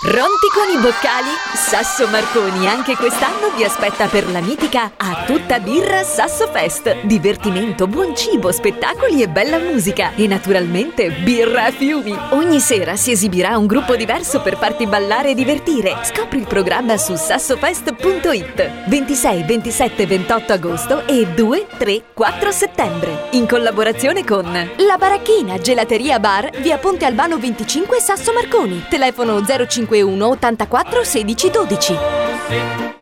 Pronti con i boccali? Sasso Marconi anche quest'anno vi aspetta per la mitica A Tutta Birra Sasso Fest. Divertimento, buon cibo, spettacoli e bella musica. E naturalmente birra a fiumi. Ogni sera si esibirà un gruppo diverso per farti ballare e divertire. Scopri il programma su sassofest.it. 26, 27, 28 agosto e 2, 3, 4 settembre. In collaborazione con La Baracchina, Gelateria Bar, via Ponte Albano 25, Sasso Marconi. Telefono 051 84 16 12.